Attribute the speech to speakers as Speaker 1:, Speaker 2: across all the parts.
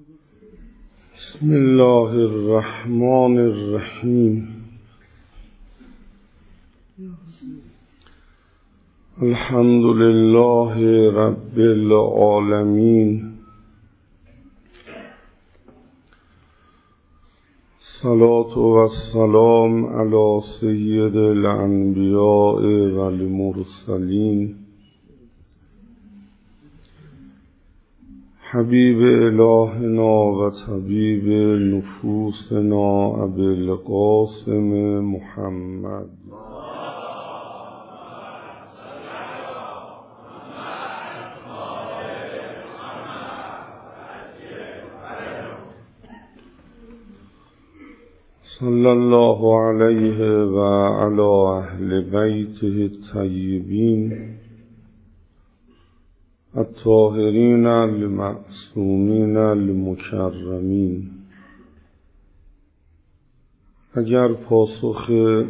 Speaker 1: بسم الله الرحمن الرحیم. الحمد لله رب العالمین. صلاة و السلام علی سید الانبیاء و المرسلین، حبیب الهنا و طبیب نفوسنا ابی القاسم محمد. صلی الله علیه و علی اهل بیته الطیبین الطاهرین المعصومین المکرمین. اگر پاسخ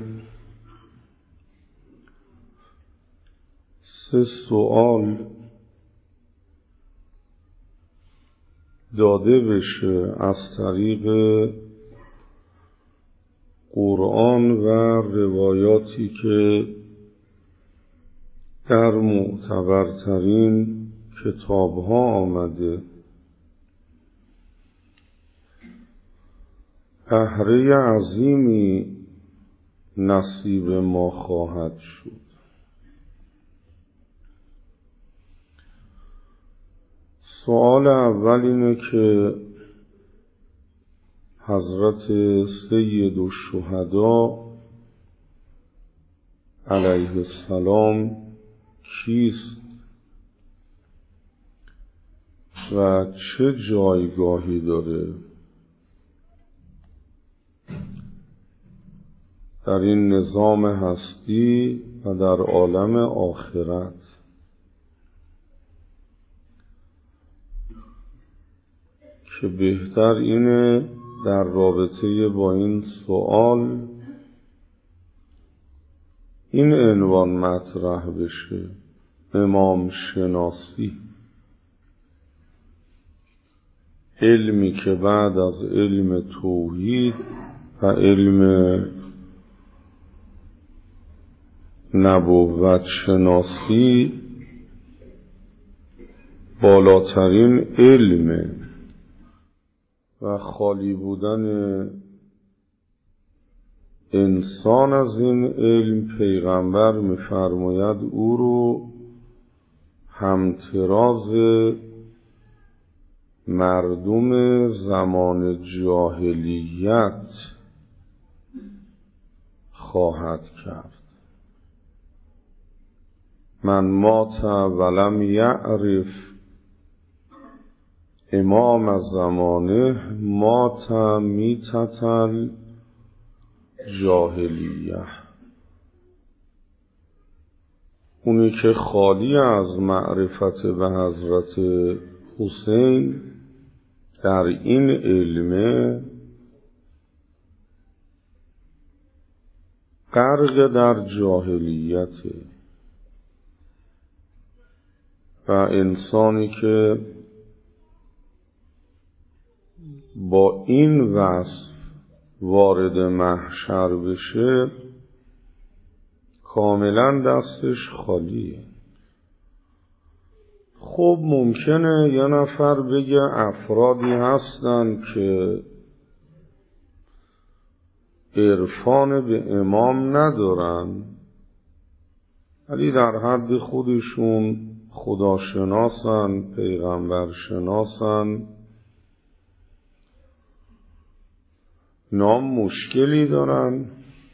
Speaker 1: 3 سوال داده بشه از طریق قرآن و روایاتی که در معتبرترین کتاب‌ها آمده، بهره عظیمی نصیب ما خواهد شد. سوال اول اینه که حضرت سید الشهدا علیه السلام کیست و چه جایگاهی داره در این نظام هستی و در عالم آخرت؟ که بهتر اینه در رابطه با این سوال این عنوان مطرح بشه: امام شناسی. علمی که بعد از علم توحید و علم نبوت شناسی بالاترین علمه و خالی بودن انسان از این علم، پیغمبر می‌فرماید او رو همتراز مردم زمان جاهلیت خواهد کرد. من مات ولم یعرف امام زمانه مات میتة جاهلیه. اونی که خالی از معرفت به حضرت حسین در این علم، غرق در جاهلیته. و انسانی که با این وصف وارد محشر بشه کاملا دستش خالیه. خب ممکنه یه نفر بگه افرادی هستن که عرفان به امام ندارن ولی در حد خودشون خداشناسن، پیغمبر شناسن، نام مشکلی دارن.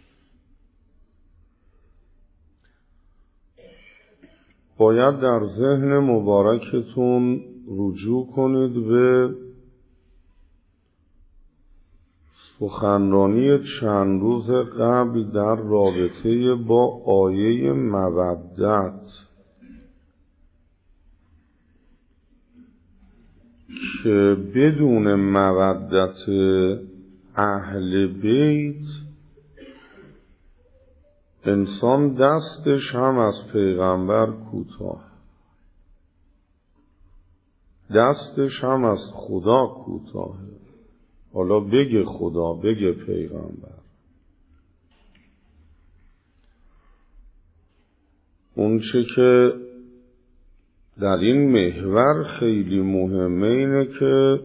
Speaker 1: باید در ذهن مبارکتون رجوع کنید به سخنرانی چند روز قبل در رابطه با آیه مودت که بدون مودت اهل بیت انسان دستش هم از پیغمبر کوتاه. دستش هم از خدا کوتاهه. حالا بگه خدا، بگه پیغمبر. اون چه که در این محور خیلی مهمه اینه که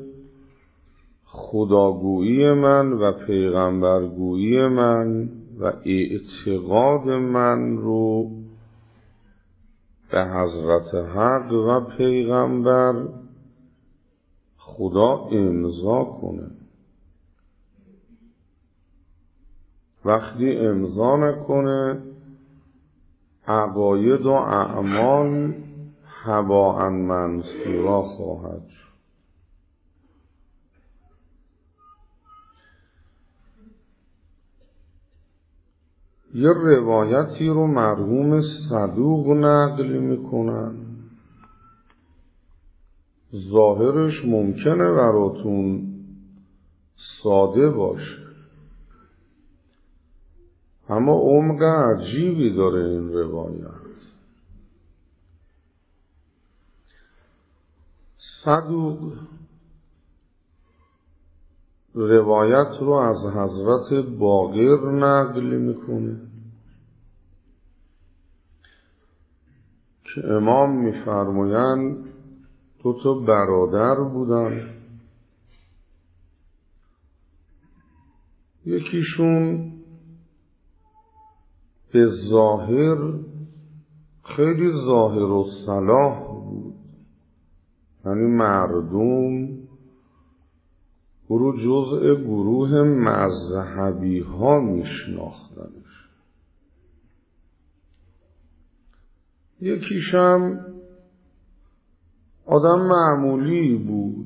Speaker 1: خداگویی من و پیغمبرگویی من و اعتقاد من رو به حضرت حق و پیغمبر خدا امضا کنه. وقتی امضا نکنه عقاید و اعمال هباء منثورا خواهد شد. یه روایتی رو مرحوم صدوق نقل میکنن، ظاهرش ممکنه براتون ساده باشه اما عمق عجیبی داره این روایت. صدوق روایت رو از حضرت باقر نقل میکنه که امام میفرمایند 2 برادر بودن، یکیشون به ظاهر خیلی ظاهر و صلاح بود، یعنی مردم او رو جزء گروه مذهبی ها میشناختنش. یکیشم آدم معمولی بود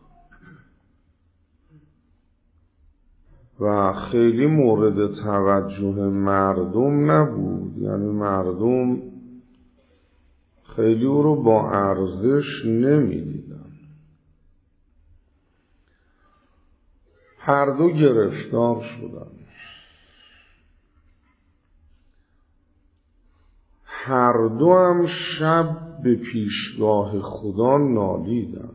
Speaker 1: و خیلی مورد توجه مردم نبود، یعنی مردم خیلی او رو با ارزش نمیدیدن. هر دو گرفتار شدن، هر دو هم شب به پیشگاه خدا نالیدن.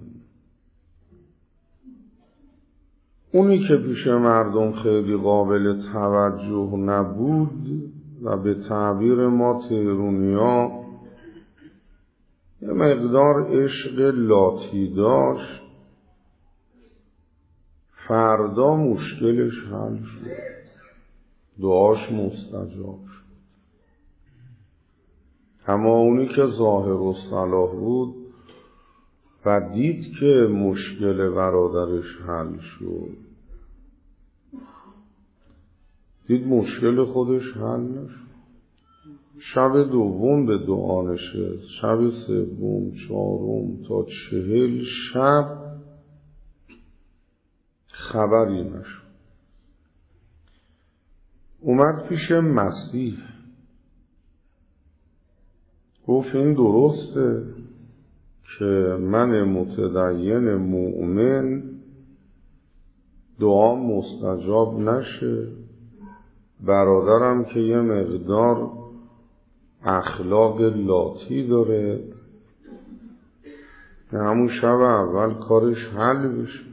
Speaker 1: اونی که پیش مردم خیلی قابل توجه نبود و به تعبیر ما تهرونیا یه مقدار عشق لاتی داشت، فردا مشکلش حل شد، دعاش مستجاب شد. اما اونی که ظاهر و صلاح بود و دید که مشکل برادرش حل شد، دید مشکل خودش حل نشد. شب دوم به دعا نشست، شب سوم، 4 تا 40 شب خبری نشد. اومد پیش مسیح، گفت این درسته که من متدین مؤمن دعا مستجاب نشه، برادرم که یه مقدار اخلاق لاتی داره که همون شب اول کارش حل بشه.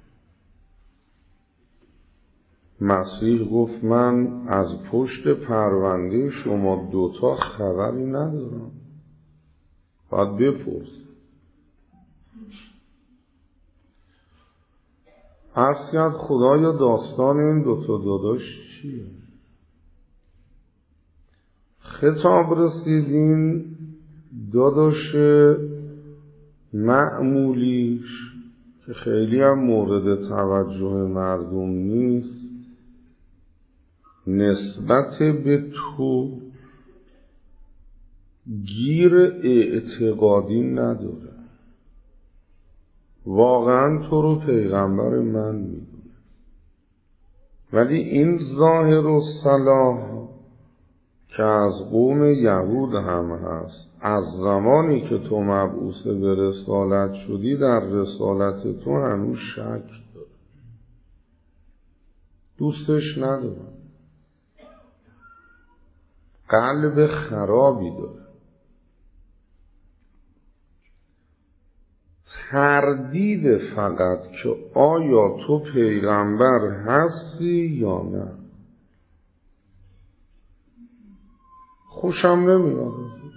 Speaker 1: مسیح گفت من از پشت پرونده شما 2 خبری ندارم، باید بپرس. عرض کرد خدایا داستان این 2 داداش چیه؟ خطاب رسیدین داداش معمولیش که خیلی هم مورد توجه مردم نیست، نسبت به تو گیر اعتقادی نداره، واقعا تو رو پیغمبر من میدونه، ولی این ظاهر و صلاح که از قوم یهود هم هست، از زمانی که تو مبعوث به رسالت شدی در رسالت تو هنوز شک داره، دوستش نداره، قلب خرابی داره. تردید فقط که آیا تو پیغمبر هستی یا نه. خوشم نمیاد،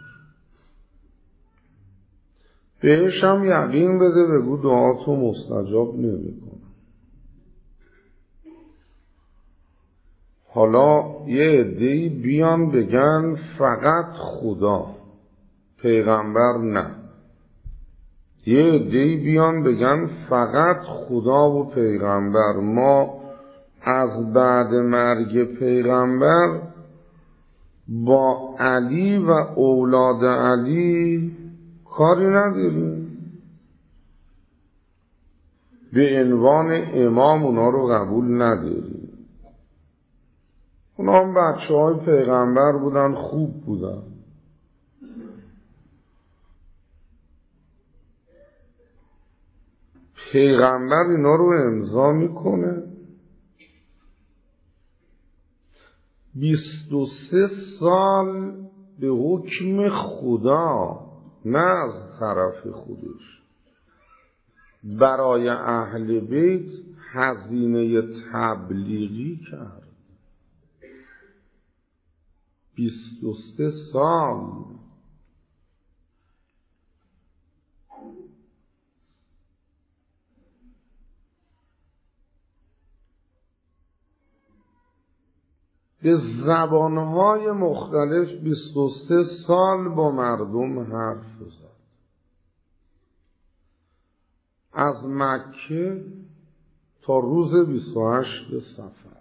Speaker 1: بهش هم یقین بده، بگو دعاتو مستجاب نمیکنه. حالا یه عده‌ای بیان بگن فقط خدا، پیغمبر نه. یه عده‌ای بیان بگن فقط خدا و پیغمبر، ما از بعد مرگ پیغمبر با علی و اولاد علی کاری نداریم، به عنوان امام اونا رو قبول نداریم. اونا هم بچه های پیغمبر بودن، خوب بودن. پیغمبر اینا رو امضا میکنه، 23 سال به حکم خدا، نه از طرف خودش، برای اهل بیت هزینه تبلیغی کرد. 23 سال. به زبانهای مختلف 23 سال با مردم حرف زد. از مکه تا روز 28 صفر.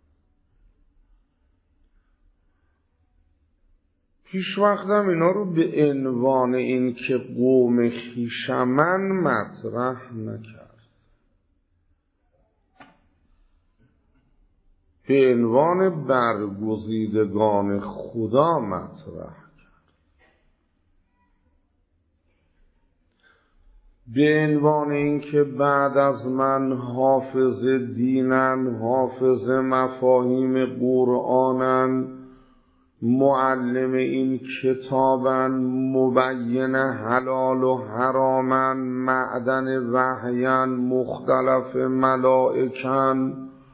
Speaker 1: پیش وقتم اینا رو به عنوان این که قوم خویشمن مطرح نکرد، به عنوان برگزیدگان خدا مطرح کرد، به عنوان این که بعد از من حافظ دینن، حافظ مفاهیم قرآنن، معلم این کتابن، مبین حلال و حرامن، معدن وحین، مختلف ملائکن،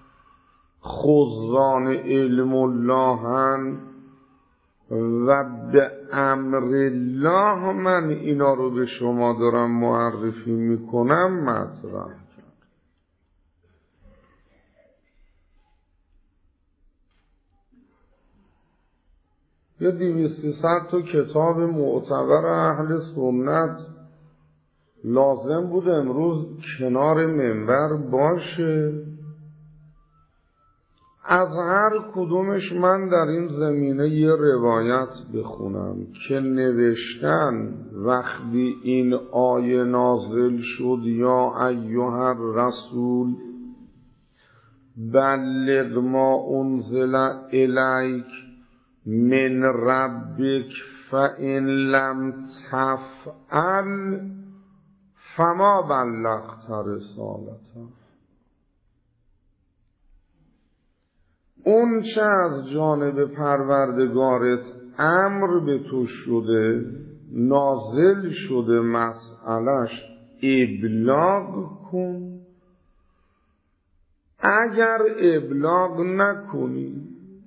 Speaker 1: خزان علم اللهن و به امر الله من اینا رو به شما دارم معرفی میکنم مطرح کرد. یا 200-300 تا کتاب معتبر اهل سنت لازم بود امروز کنار منبر باشه. از هر کدومش من در این زمینه یه روایت بخونم که نوشتن وقتی این آیه نازل شد یا ایها الرسول بلغ ما انزل الیک من ربک فإن لم تفعل فما بلغت رسالته. اون چه از جانب پروردگارت امر به تو شده، نازل شده، مسئلش ابلاغ کن. اگر ابلاغ نکنی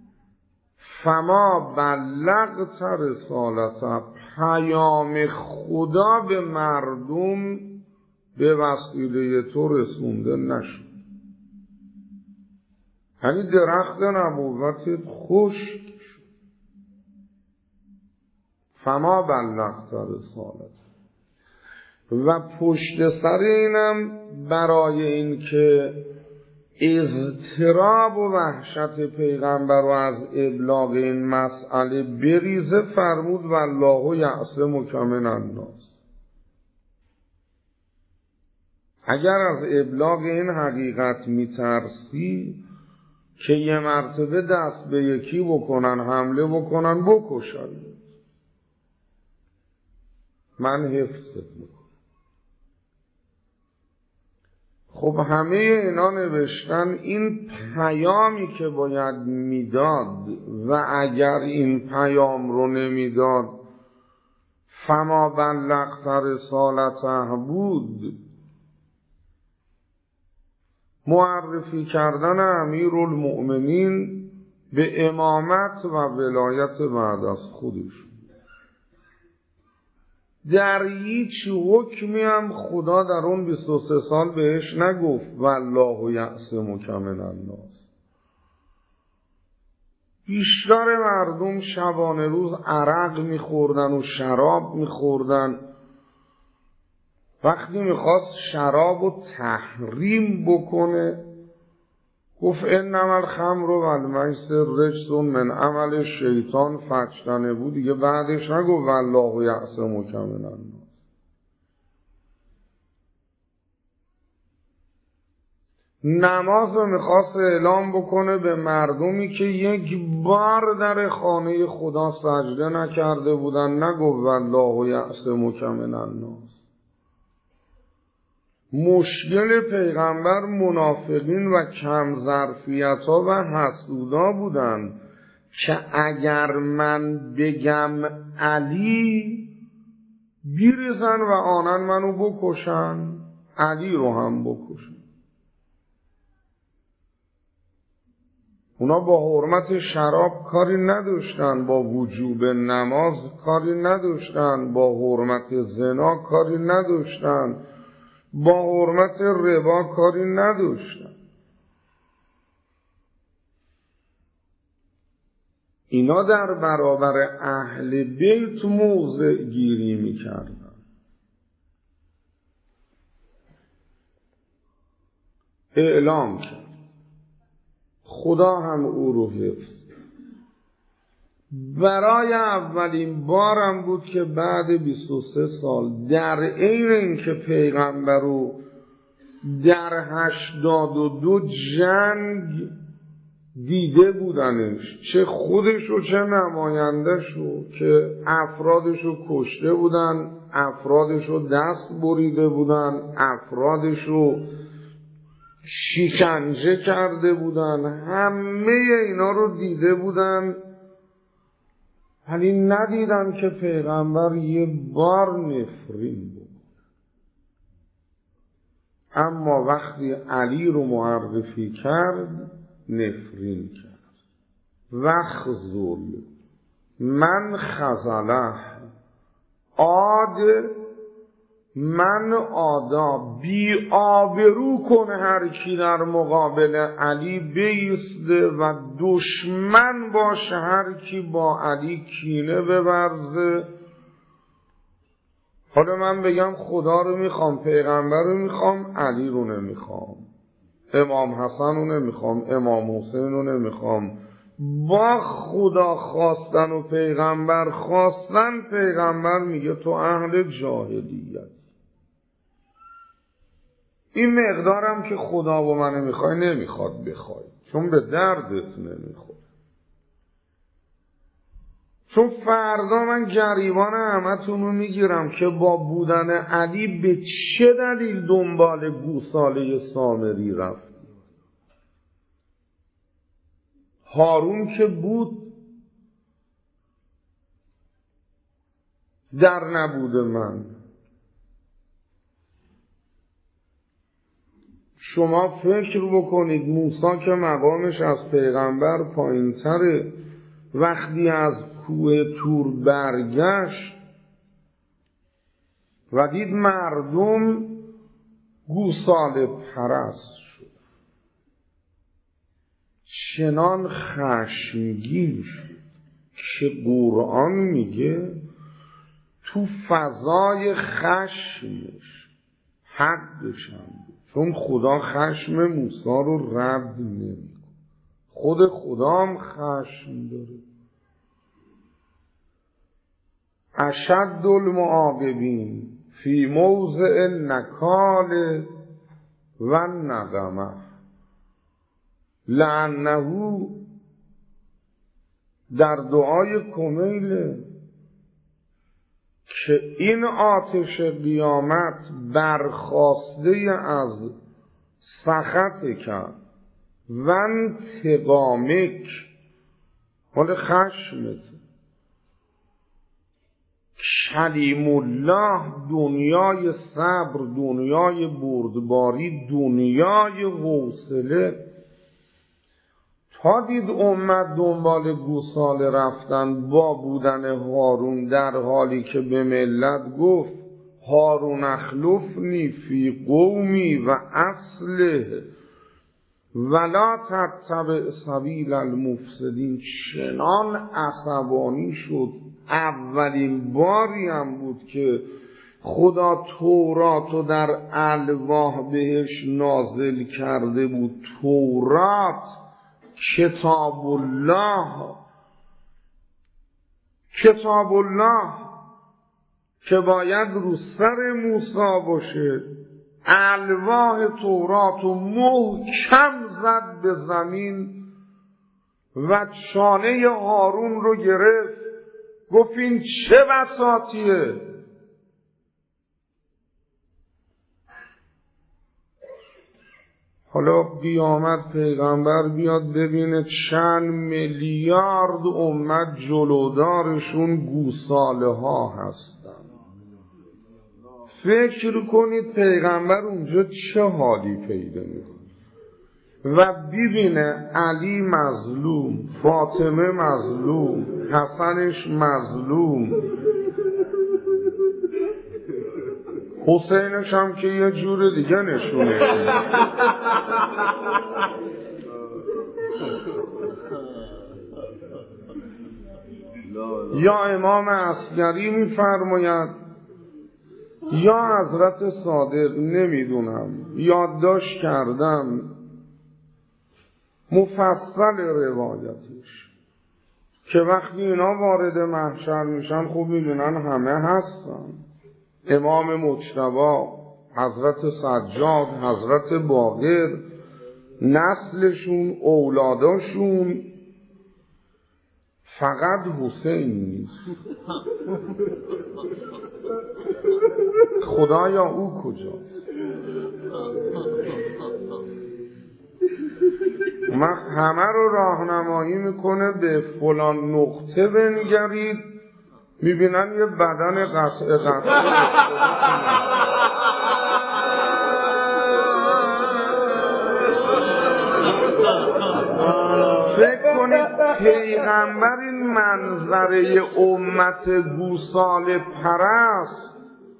Speaker 1: فما بلغت رسالت، پیام خدا به مردم به وسیله تو رسونده نشد. یعنی درخت نبوتت خشک شد. فما بلغت رسالت. و پشت سر اینم برای این که اضطراب و وحشت پیغمبر رو از ابلاغ این مسئله بریزه فرمود والله یعصمک من الناس. اگر از ابلاغ این حقیقت میترسی که یه مرتبه دست به یکی بکنن، حمله بکنن، بکشن، من حفظت میکنم. خب همه اینا نوشتن این پیامی که باید میداد و اگر این پیام رو نمیداد فما بلغت رسالته بود، معرفی کردن امیرالمؤمنین به امامت و ولایت بعد از خودش. در هیچ حکمی هم خدا در اون 23 سال بهش نگفت والله یعصمک من الناس. بیشتر مردم شبانه روز عرق میخوردن و شراب میخوردن. وقتی میخواست شراب رو تحریم بکنه گفت انما الخمر والمیسر رجس من عمل شیطان فاجتنبوه. دیگه بعدش نگفت والله یعصمک من الناس. نماز رو میخواست اعلام بکنه به مردمی که یک بار در خانه خدا سجده نکرده بودن، نگفت والله یعصمک من الناس. مشکل پیغمبر منافقین و کم ظرفیت ها و حسودا بودن که اگر من بگم علی بیرزن و آنن منو بکشن، علی رو هم بکشن. اونا با حرمت شراب کاری نداشتن، با وجوب نماز کاری نداشتن، با حرمت زنا کاری نداشتن، با حرمت ربا کاری نداشتن. اینا در برابر اهل بیت موضع گیری میکردن. اعلام کرد. خدا هم او رو حفظ. برای اولین بارم بود که بعد 23 سال در عین اینکه پیغمبر رو در 82 جنگ دیده بودنش، چه خودش و چه نمایندش رو، که افرادش رو کشته بودن، افرادش رو دست بریده بودن، افرادش رو شکنجه کرده بودن، همه اینا رو دیده بودن، ولی ندیدن که پیغمبر یه بار نفرین بود. اما وقتی علی رو معرفی کرد نفرین کرد. وخذل من خذله، عاد من آدا، بی آبرو کن هر کی در مقابل علی بیسته و دشمن باشه هر کی با علی کینه بورزه. حالا من بگم خدا رو میخوام، پیغمبر رو میخوام، علی رو نمیخوام، امام حسن رو نمیخوام، امام حسین رو نمیخوام. با خدا خواستن و پیغمبر خواستن، پیغمبر میگه تو اهل جاهلیت. این مقدارم که خدا و من میخوای نمیخواد بخوای، چون به دردت نمیخواد. چون فردا من گریبان همتون رو میگیرم که با بودن علی به چه دلیل دنبال گوساله سامری رفت. هارون که بود در نبود من. شما فکر بکنید موسی که مقامش از پیغمبر پایین تره، وقتی از کوه تور برگشت و دید مردم گوساله پرست شد، چنان خشمگین شد که قرآن میگه تو فضای خشمش حقش هم بود، چون خدا خشم موسی رو رد نمیکنه. خود خدا هم خشم داره. اشد المعاقبین فی موضع نکال و ندمه لعنه، در دعای کمیله که این آتش قیامت برخاسته از سخط کرد و انتقامک، حال خشمت، کلیم الله دنیای صبر، دنیای بردباری، دنیای حوصله. تا دید امت دنبال گوساله رفتن با بودن هارون، در حالی که به ملت گفت هارون اخلفنی فی قومی و اصلح ولا تتبع سبیل المفسدین. چنان عصبانی شد. اولین باری هم بود که خدا توراتو در الواح بهش نازل کرده بود. تورات کتاب الله، کتاب الله که باید رو سر موسی باشه. الواح توراتو محکم زد به زمین و شانه هارون رو گرفت، گفت این چه بساطیه؟ حالا قیامت پیغمبر بیاد ببینه چند میلیارد امت جلودارشون گوساله ها هستن. فکر کنید پیغمبر اونجا چه حالی پیدا میکنه و ببینه علی مظلوم، فاطمه مظلوم، حسنش مظلوم، حسینش هم که یه جور دیگه نشونش میده. یا امام عسکری میفرماید یا حضرت صادق، نمیدونم، یادداشت کردم مفصل روایتش، که وقتی اینا وارد محشر میشن خب میبینن همه هستن. امام مجتبی، حضرت سجاد، حضرت باقر، نسلشون، اولاداشون، فقط حسین نیست. خدایا او کجاست؟ همه رو راهنمایی میکنه به فلان نقطه بنگرید، میبینن یه بدن قطعه فکر کنید پیغمبر این منظره امت گوساله پرست،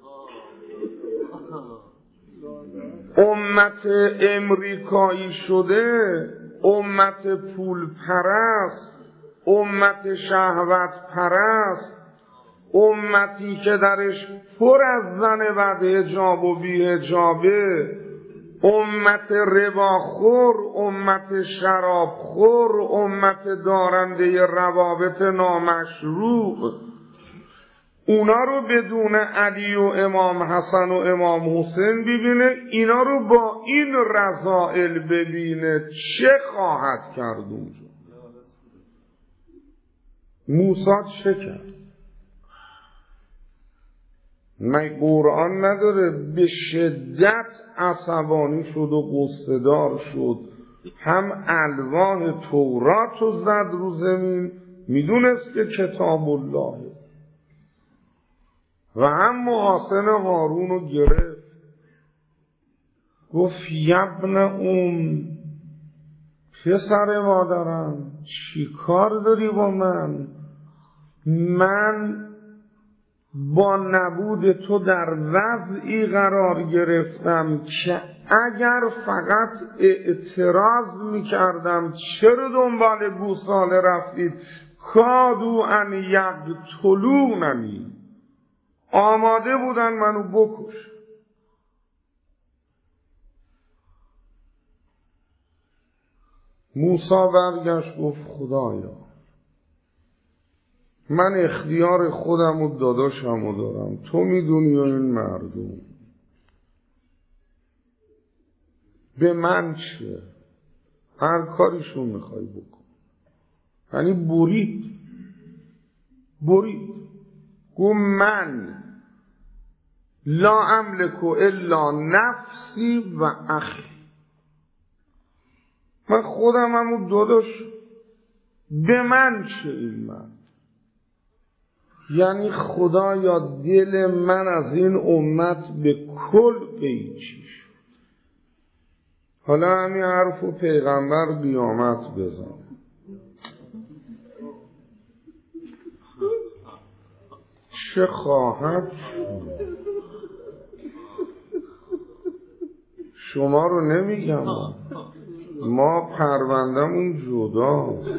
Speaker 1: امت امریکایی شده، امت پول پرست، امت شهوت پرست، امتی که درش پر از زن بعد حجاب و بی حجابه، امت رباخور، امت شرابخور، امت دارنده روابط نامشروع، اونا رو بدون علی و امام حسن و امام حسین ببینه، اینا رو با این رذائل ببینه، چه خواهد کرد اونجا؟ موسی چه کرد؟ من قرآن نداره به شدت عصبانی شد و غصه‌دار شد، هم الواح تورات رو زد رو زمین، میدونست که کتاب الله، و هم محاسن هارون رو گرفت، گفت یبن پسر مادرم چی کار داری با من؟ من با نبود تو در وضعی قرار گرفتم که اگر فقط اعتراض میکردم چرا دنبال گوساله رفتید، کادو ان یقتلوننی، آماده بودن منو بکش. موسی برگشت گفت خدایا من اختیار خودم و داداشم رو دارم، تو میدونی و این مردم به من چه؟ هر کاریشون میخوای بکن. یعنی برید گفت من لا املک الا نفسی و اخی، من خودم و داداش، به من چه این مرد؟ یعنی خدایا دل من از این امت به کل قیچی شد. حالا همین حرفو پیغمبر قیامت بزن. چه خواهد شما رو نمیگم، ما پروندمون جداست.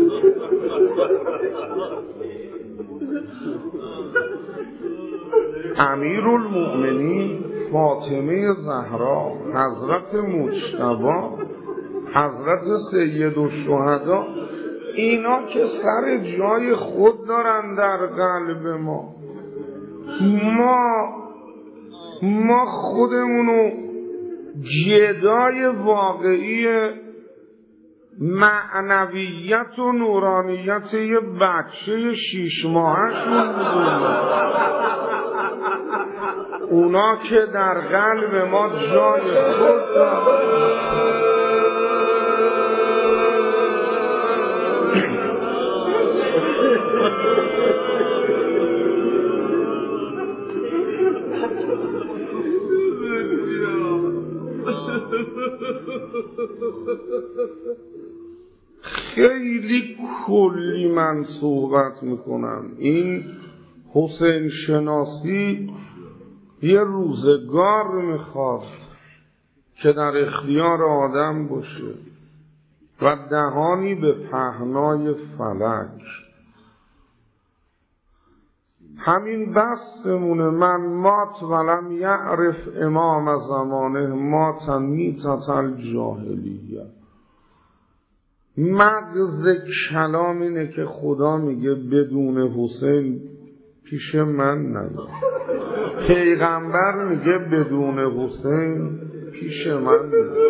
Speaker 1: امیرالمؤمنین فاطمه زهرا، حضرت مجتبی، حضرت سید الشهدا، اینا که سر جای خود دارن در قلب ما. ما خودمونو جدای واقعی معنویت و نورانیت یه بچه 6 ماهشون بودن. اونا که در قلب ما جای خود دارن. خیلی کلی من صحبت میکنم. این حسین شناسی یه روزگار میخواد که در اختیار آدم باشه و دهانی به پهنای فلک. همین بستمونه. من مات ولم یعرف امام زمانه مات میتت الجاهلیه. مغز کلام اینه که خدا میگه بدون حسین پیش من نیا. پیغمبر میگه بدون حسین پیش من نیا.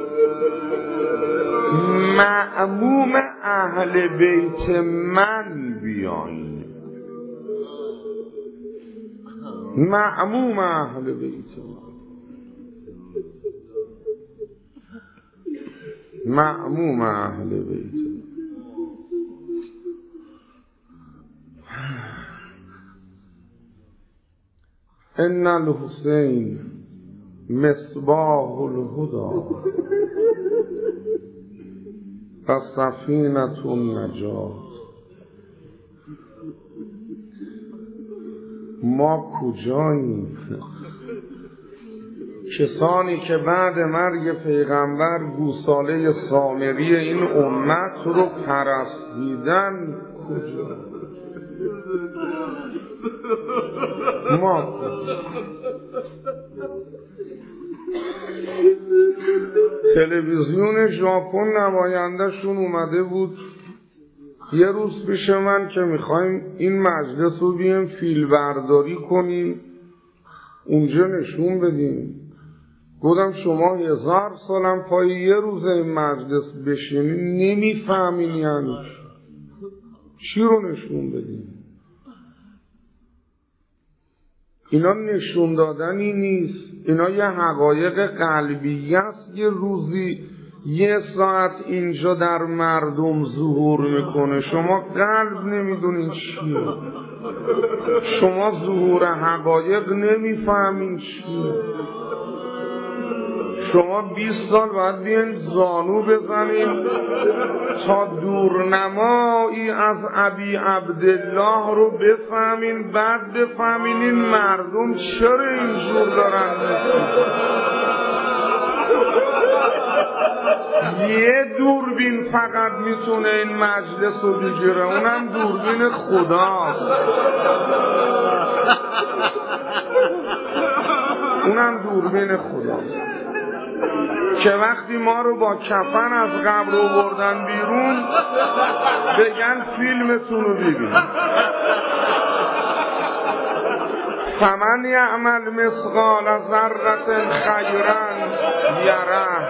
Speaker 1: معموم اهل بیت من بیاین. معموم اهل بیت من، معموم اهل بیت من. ان الحسین مصباح الهدى و سفینة النجات. ما کجاییم؟ کسانی که بعد مرگ پیغمبر گوساله سامری این امت رو پرستیدن کجا؟ ما تلویزیون ژاپن نمایندهشون اومده بود یه روز پیش من که میخوایم این مجلس رو بیم فیلم برداری کنیم اونجا نشون بدیم. گفتم شما 1000 سالم پای یه روز این مجلس بشینید نمیفهمین یعنی چی رو نشون بدیم. اینا نشون دادنی نیست، اینا یه حقایق قلبی است. یه روزی 1 ساعت اینجا در مردم ظهور میکنه، شما قلب نمیدونین چیه، شما ظهور حقایق نمیفهمین چیه. شما 20 سال باید بیاین زانو بزنین تا دورنمایی از ابی عبدالله رو بفهمین، بعد بفهمین این مردم چرا اینجور دارن یه دوربین فقط میتونه این مجلس رو بگیره، اونم دوربین خداست. اونم دوربین خداست که وقتی ما رو با کفن از قبر آوردن بیرون بگن فیلمتون رو ببین. فمن یعمل مثقال ذره خیرا یره.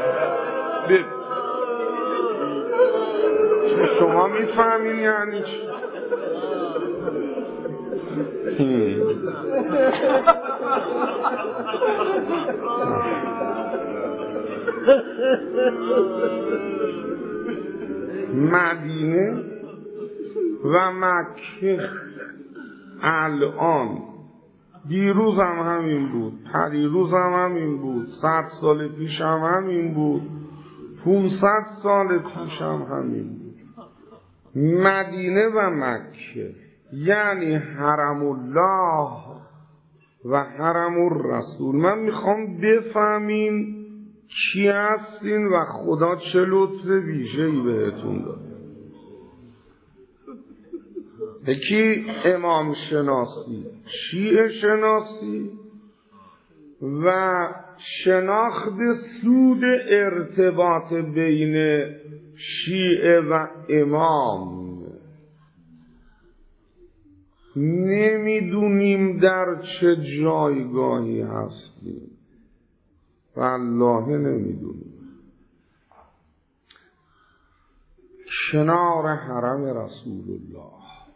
Speaker 1: شما میفهمین یعنی چی؟ مدینه و مکه الان، دیروز هم همین بود، پریروز هم همین بود، 100 سال پیش هم همین بود، 500 سال پیش هم همین بود. مدینه و مکه یعنی حرم الله و حرم الرسول. من میخوام بفهمین کی هستین و خدا چه لطف ویژه‌ای بهتون داد. یکی امام شناسی، شیعه شناسی و شناخت سود ارتباط بین شیعه و امام. نمیدونیم در چه جایگاهی هستیم، والله نمیدونیم. کنار حرم رسول الله،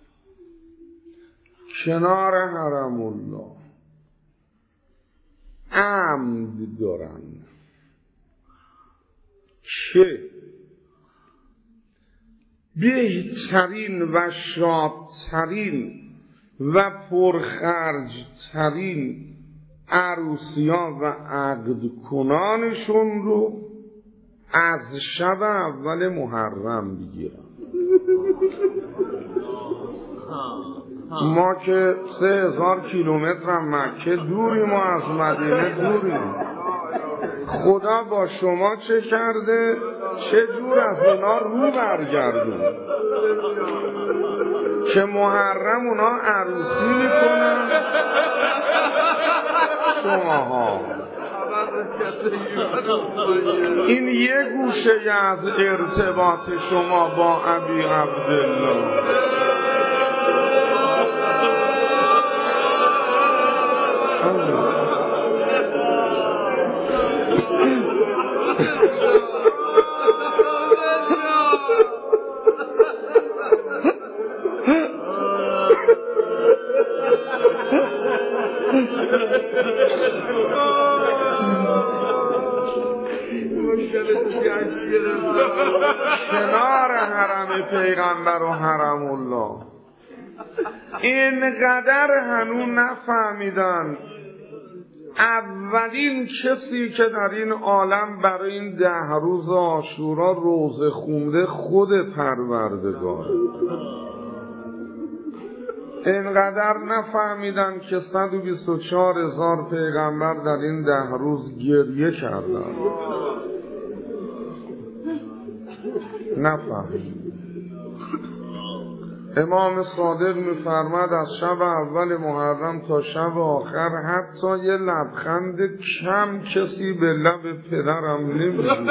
Speaker 1: کنار حرم الله عمد دارن که بهترین و شادترین و پرخرجترین عروسیان و عقد کنانشون رو از شب اول محرم بگیرن. ما که 3000 کیلومتر مکه دوریم و از مدینه دوریم. خدا با شما چه کرده؟ چه جور از اونا رو برگردون که محرم اونا عروسی میکنن شماها. این یه گوشه از ارتباط شما با ابی عبدالله. کنار حرم پیغمبر و حرم الله اینقدر هنوز نفهمیدن اولین کسی که در این عالم برای این 10 روز عاشورا روزه خونده خود پروردگار. اینقدر نفهمیدن که 124,000 پیغمبر در این 10 روز گریه کردن. نفهمید. امام صادق می‌فرماد از شب اول محرم تا شب آخر حتی یه لبخند کم کسی به لب پدرم نمی‌زد.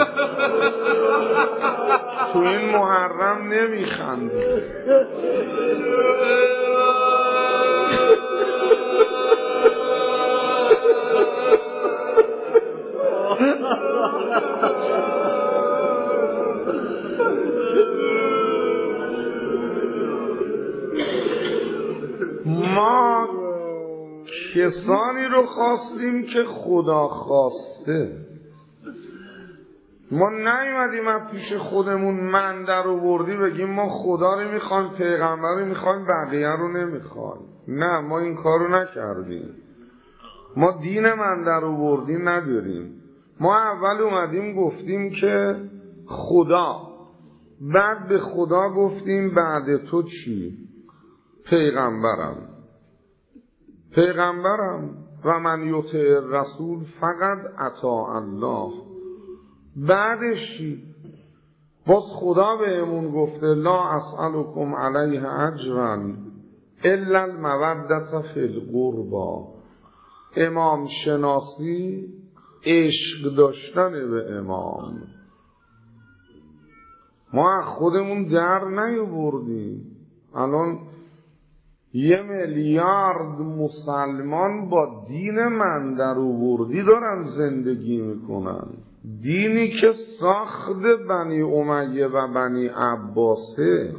Speaker 1: تو این محرم نمی‌خندید. ما کسانی رو خواستیم که خدا خواسته. ما نیومدیم از پیش خودمون من در آوردی بگیم ما خدا رو میخوایم، پیغمبر رو میخوایم، بقیه رو نمیخوایم. نه، ما این کار رو نکردیم. ما دین من در آوردی نداریم. ما اول اومدیم گفتیم که خدا، بعد به خدا گفتیم بعد تو چی؟ پیغمبرم و من یطع رسول فقط اطاع الله. بعدش چی؟ باز خدا بهمون گفته لا اسألکم علیه اجرا الا المودة فی القربى. امام شناسی عشق داشتن به امام. ما خودمون در نیاوردیم. الان 1 میلیارد مسلمان با دین من در آوردی دارن زندگی میکنن. دینی که ساخت بنی امیه و بنی عباسه.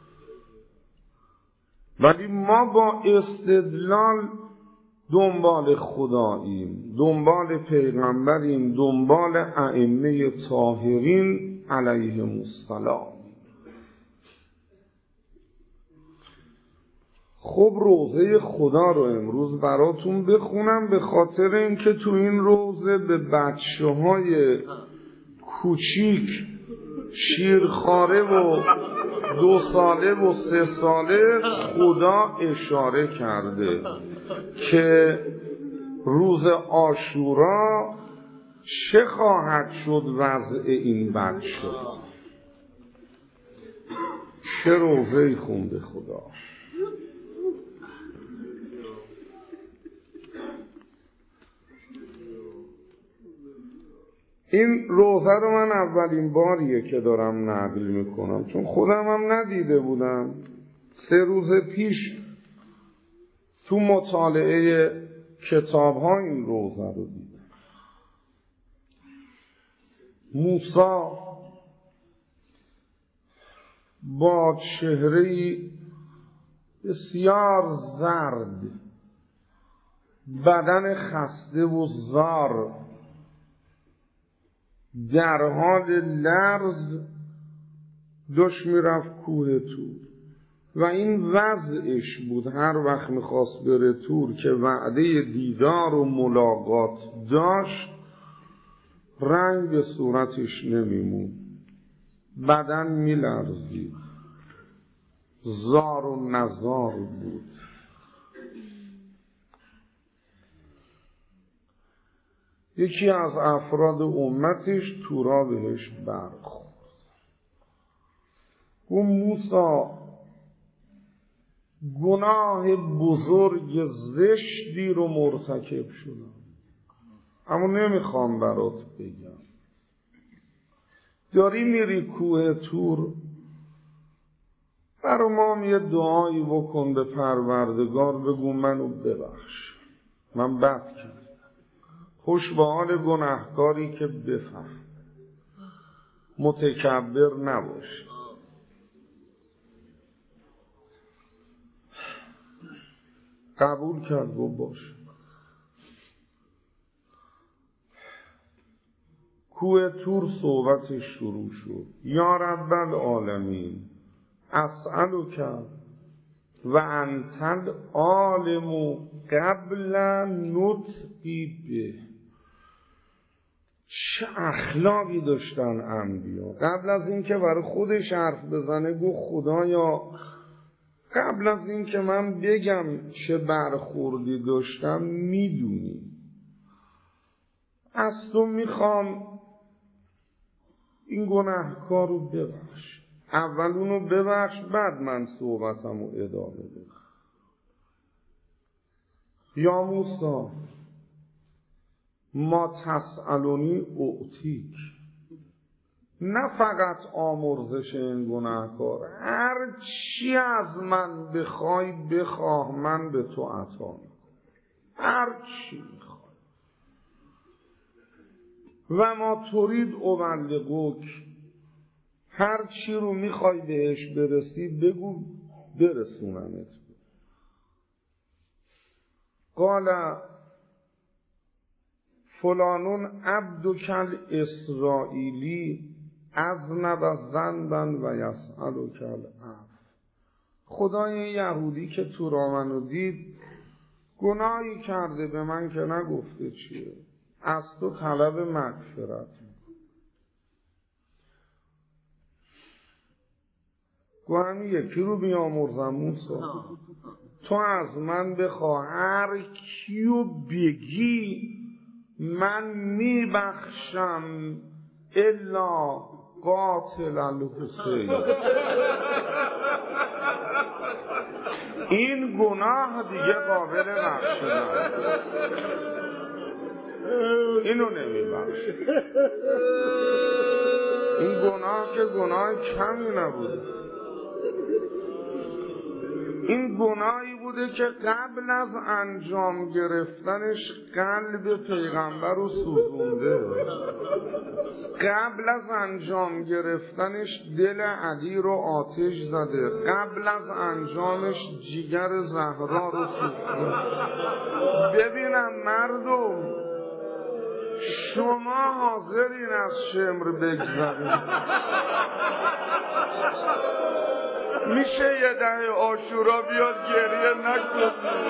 Speaker 1: ولی ما با استدلال دنبال خداییم، دنبال پیغمبریم، دنبال ائمه طاهرین علیهم السلام. خب روضه خدا رو امروز براتون بخونم، به خاطر اینکه تو این روضه به بچه‌های کوچیک شیرخواره و 2 ساله و 3 ساله خدا اشاره کرده که روز عاشورا چه خواهد شد وضع این بچه. چه روضه‌ای خونده خدا. این روضه رو من اولین باریه که دارم نقل میکنم، چون خودم هم ندیده بودم. 3 روز پیش تو مطالعه کتاب ها این روضه رو دیدم. موسی با چهره‌ای بسیار زرد، بدن خسته و زار، در حال لرز داشت میرفت کوه تور و این وضعش بود. هر وقت میخواست بره تور که وعده دیدار و ملاقات داشت، رنگ به صورتش نمیمون، بدن میلرزید، زار و نزار بود. یکی از افراد امتش تورا بهش برخورد. گفت موسی گناه بزرگ زشتی رو مرتکب شدم، اما نمیخوام برات بگم. داری میری کوه تور، برا ما یه دعایی بکن به پروردگار، بگو منو ببخش، من بد کردم. خوش به حال گناهکاری که بفهم، متکبر نباش. قبول کرد و باش. کوه تور صحبتش شروع شد. یا رب العالمین اسألک و انت العالم قبل نطقی به. چه اخلاقی داشتن انبیا. قبل از این که برای خودش حرف بزنه گفت خدایا قبل از این که من بگم چه برخوردی داشتم میدونی، از تو میخوام این گناهکار رو ببخش. اول اونو ببخش، بعد من صحبتم رو ادامه بدم. یا موسی ما تسألونی اعطیک. نه فقط آمرزش این گناهکار، هر چی از من بخوای بخواه، من به تو عطا میکنم، هر چی میخوای. و ما ترید ابلغک، هر چی رو میخوای بهش برسی بگو برسونمت. قال فلانون عبدک الاسرائیلی اذنب ذنبا و یسألک العفو. خدای یهودی که تو را منو دید گناهی کرده، به من که نگفته چیه، از تو طلب مغفرت میکنه. گوه همین یکی رو بیامرزم موسی، تو از من بخواه هر کیو بگی من میبخشم الا قاتل الحسین. این گناه دیگه قابل بخشیدن، اینو نمیبخش. این گناه که گناه کمی نبوده، این گناهی بوده که قبل از انجام گرفتنش قلب پیغمبر رو سوزونده، قبل از انجام گرفتنش دل علی رو آتش زده، قبل از انجامش جگر زهرا رو سوزونده. ببینم مردم شما حاضرین از شمر بگذارید؟ میشه یه ده عاشورا بیاد گریه نکنه؟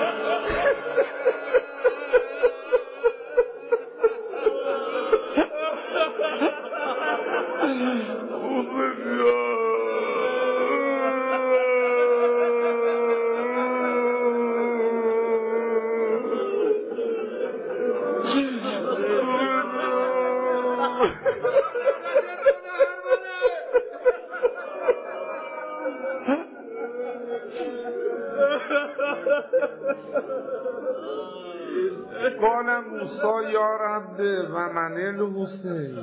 Speaker 1: قال موسی یا رب و من الحسین،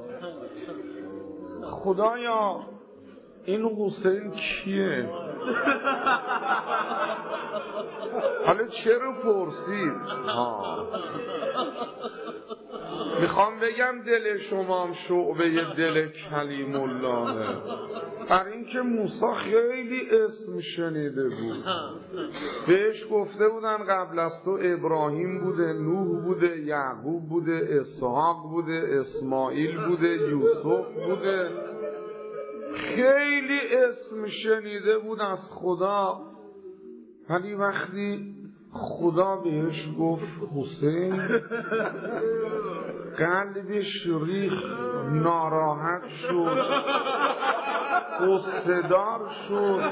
Speaker 1: خدایا این حسین کیه؟ حالا چرا پرسید؟ میخوام بگم دل شما هم شعبه دل کلیم اللهه، برای اینکه موسی خیلی اسم شنیده بود، بهش گفته بودن قبل از تو ابراهیم بوده، نوح بوده، یعقوب بوده، اسحاق بوده، اسماعیل بوده، یوسف بوده، خیلی اسم شنیده بود از خدا. ولی وقتی خدا بهش گفت حسین، قلبش ریخ، ناراحت شد، غصه‌دار شد.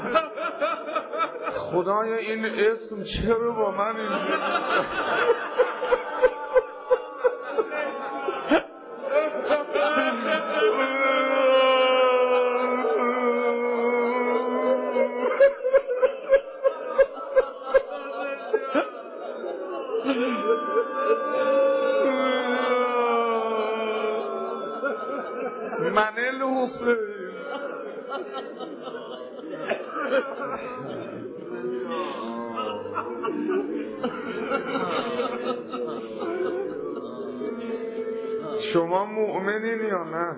Speaker 1: خدایا این اسم چرا با من اینجوری؟ من الحسین. شما مؤمنین یا نه؟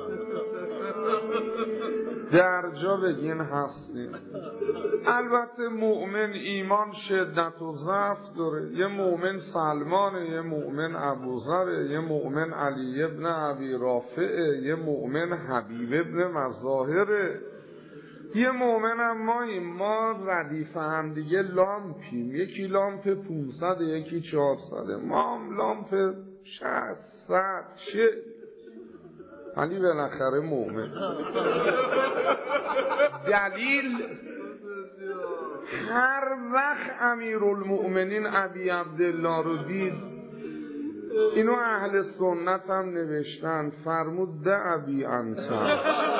Speaker 1: در جا بگین هستین. البته مؤمن ایمان شدت و ضعف داره. یه مؤمن سلمانه، یه مؤمن ابوذره، یه مؤمن علی ابن ابی رافعه، یه مؤمن حبیب ابن مظاهره، یه مؤمن هم ما ردیف هم دیگه لامپیم، یکی لامپ 500 یکی 400، ما هم لامپ 600 چه، ولی بالاخره مؤمن. دلیل هر وقت امیرالمؤمنین ابی عبدالله رو دید، اینو اهل سنت هم نوشتن، فرمود دعبی انتا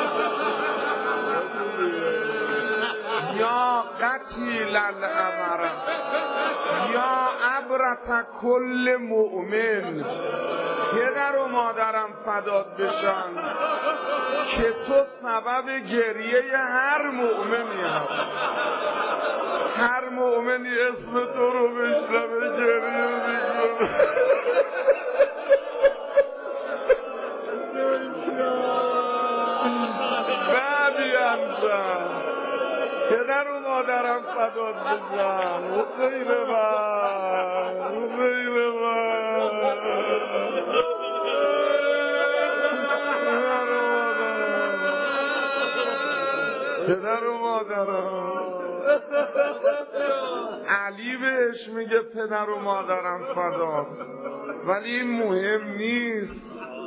Speaker 1: یا قتیل الامر یا عبرت کل مؤمن، پدر و مادرم فدات بشن که تو سبب گریه هر مؤمنی هست. هر مؤمنی اسم تو رو بشنوه گریه میکنه. بابی انزن، پدر و مادرم فدات بشن، حسین من، حسین من، پدر و مادرم. علی بهش میگه پدر و مادرم فدات، ولی این مهم نیست.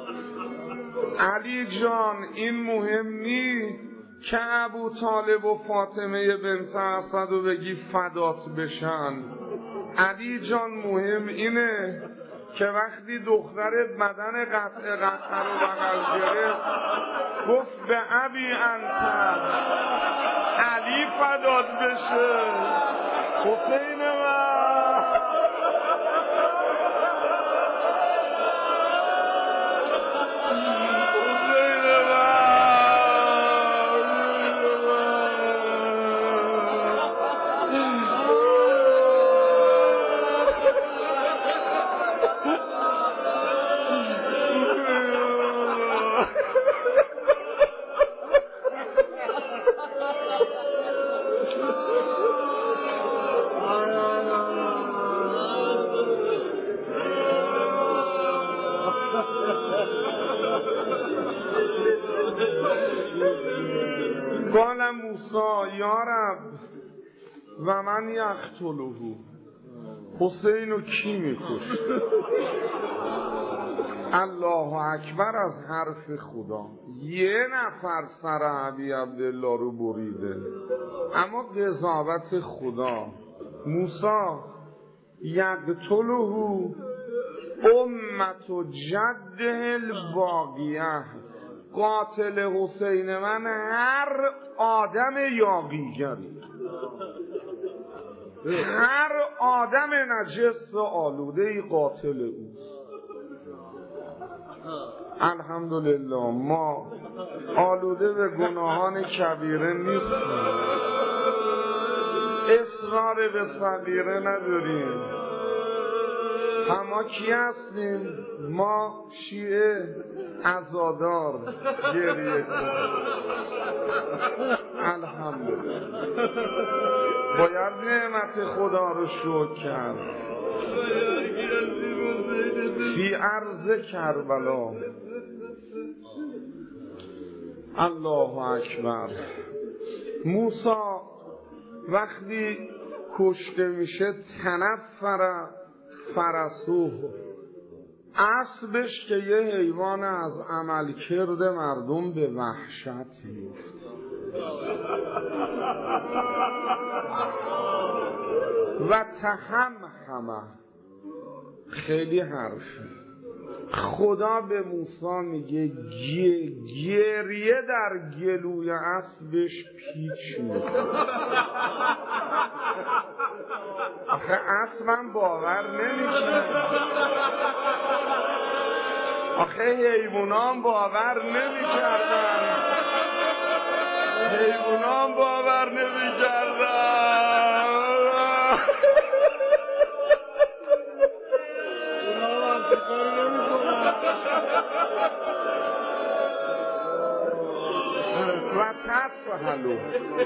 Speaker 1: علی جان این مهم نیست که ابو طالب و فاطمه بنت اسد رو بگی فدات بشن. علی جان مهم اینه که وقتی دخترت بدن قطع رو بغل گرفت گفت به ابی انت، علی فدات بشه، حسین من. موسی یا رب و من یقتله، حسینو کی میکشه؟ الله اکبر از حرف خدا. یه نفر سر ابی عبدالله رو بریده، اما قضاوت خدا. موسی یقتله امت جده الباقیه، قاتل حسین من هر آدم یاغیگری، هر آدم نجس و آلوده قاتل اوست. الحمدلله ما آلوده به گناهان کبیره نیستیم، اصرار به صغیره نداریم. اما کی هستیم؟ ما شیعه عزادار گریه کنیم. الحمدلله باید نعمت خدا رو شکر کرد. فی عرض کربلا. الله اکبر. موسی وقتی کشته میشه تنفر فرسوه، اسبش که یه حیوان از عملکرد مردم به وحشت میفت و تهمهمه، خیلی حرفی. خدا به موسی میگه گریه در گلوی اسبش پیچ میکنه. آخه اسبم باور نمیکنه، آخه حیوانان باور نمیکردن، حیوانان باور نمیکردن. و تسهلو،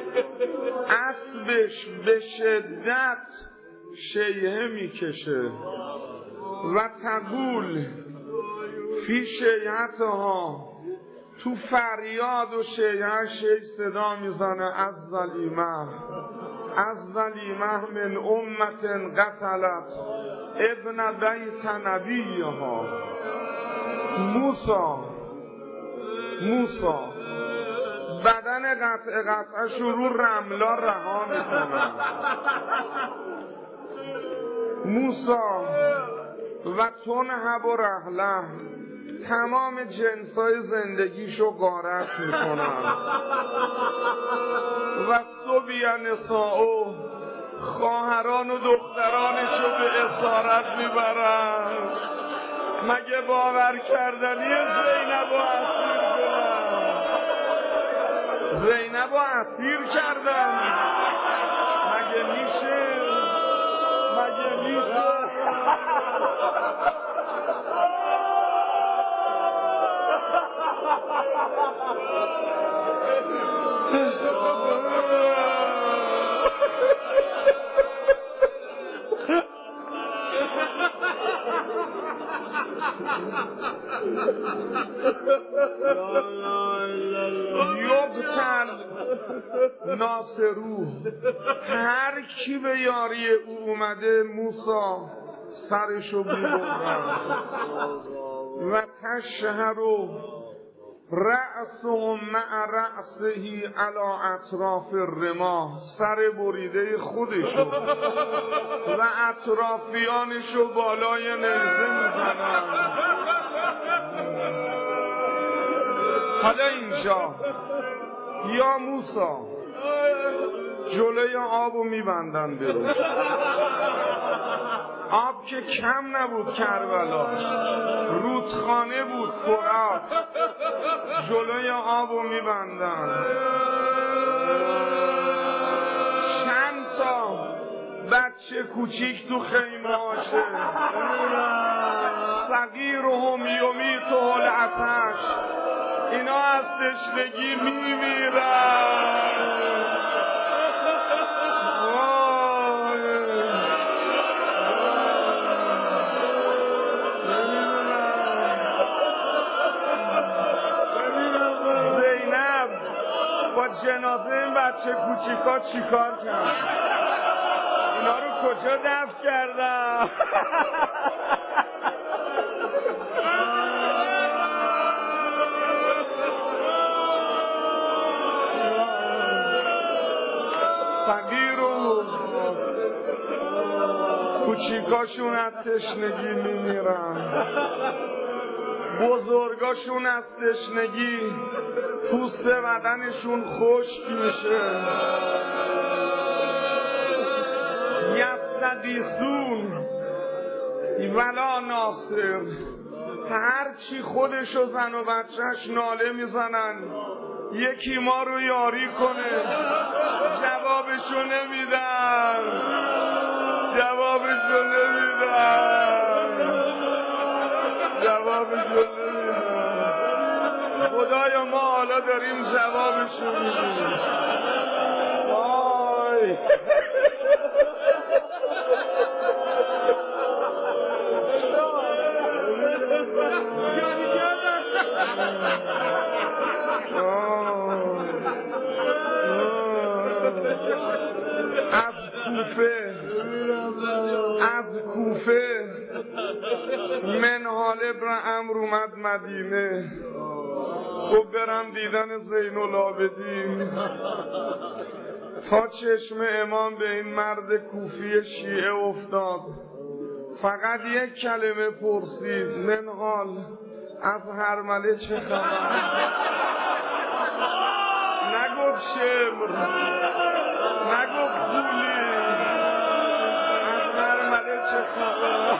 Speaker 1: اسبش به شدت شیهه میکشه. و تقول فی شیهتها، تو فریاد و شیهه صدا میزنه از ظلیمه، از ظلیمه من امت قتلت ابن بیت نبیها. موسی بدن قطعش رو رملا رها میکنن. موسی و تنهب و رحله، تمام جنسای زندگیشو غارت میکنن. و صبی نساء، خواهران و دخترانشو به اسارت میبرن. مگه باور کردنی زینب و اسیر کنن؟ زینب و اسیر کردن، مگه میشه؟ مگه میشه؟ یقتل ناصروه، هر کی به یاری او اومده موسی سرشو میبردن. و تشهر رأسهم مع رأسه علی اطراف الرماه، سر بریده خودشو و اطرافیانشو بالای نیزه میزنن. حالا اینجا یا موسی جلوی آبو میبندن بروش، آب که کم نبود کربلا، رودخانه بود فرات، جلوی آبو میبندن. چند تا بچه کوچیک تو خیمه هاشه، صغیرهم یمیته العطش، اینا از تشنگی میمیرن. با جنازه این بچه کوچیکا چیکار کرد؟ اینا رو کجا دفن کردم؟ فقیر و کوچیکاشون از تشنگی میمیرن، بزرگاشون از تشنگی پوست بدنشون خشک میشه. یستدیسون ولا ناصر، هرچی خودشو زن و بچهش ناله میزنن یکی ما رو یاری کنه، جوابشو نمیدن، جوابشو نمیدن، جوابشو نمیدن. خدایا ما حالا داریم جوابشو میدیم. وای از کوفه منهال ابن عمرو اومد مدینه، خب برم دیدن زین العابدین. تا چشم امام به این مرد کوفی شیعه افتاد، فقط یک کلمه پرسید: منهال، از هرمله چه خبر؟ نگفت شمر، نگفت خولی، از هرمله چه خبر؟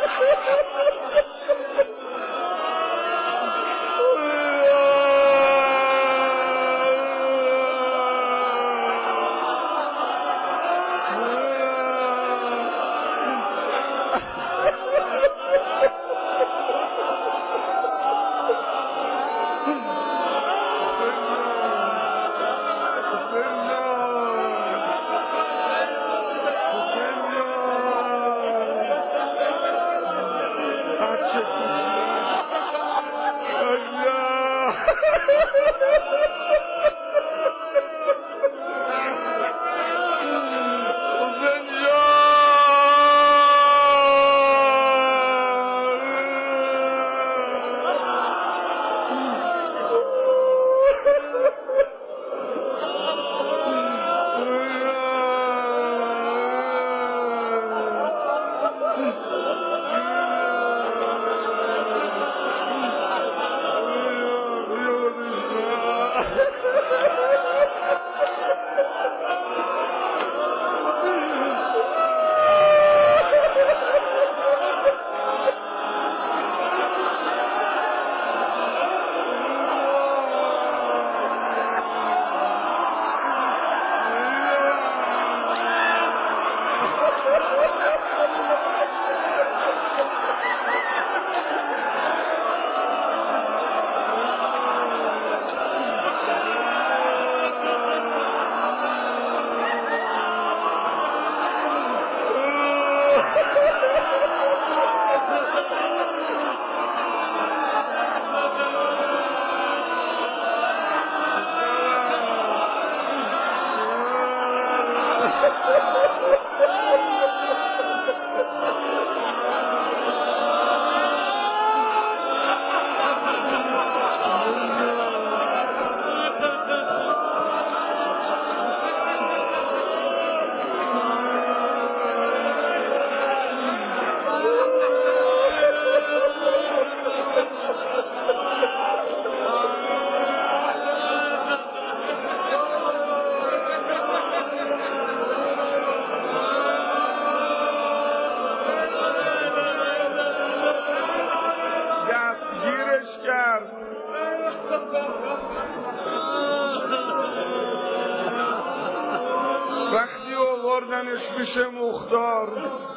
Speaker 1: وقتی آوردنش پیش مختار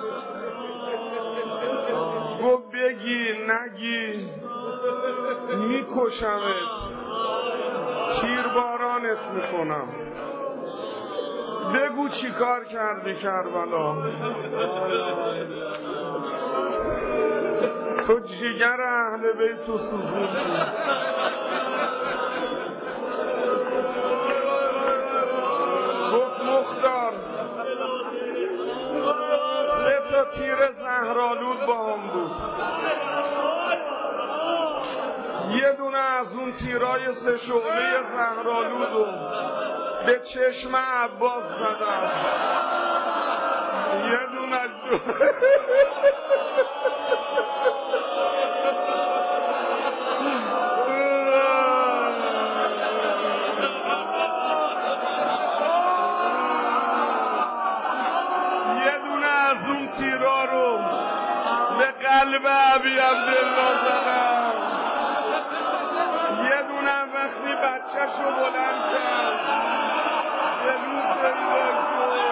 Speaker 1: گفت بگی نگی میکشمت، تیربارانت میکنم، بگو چی کار کردی کربلا؟ تو جگر اهل بیت و سوزوندی. تیر زهرآلود با هم بود. یه دونه از اون تیرای 3 شعله زهرآلود رو به چشم عباس زدم. یه دونه از اون تیرا رو به قلب ابی عبدالله زدم. یه دونم وقتی بچه‌شو بلند کرد جلوس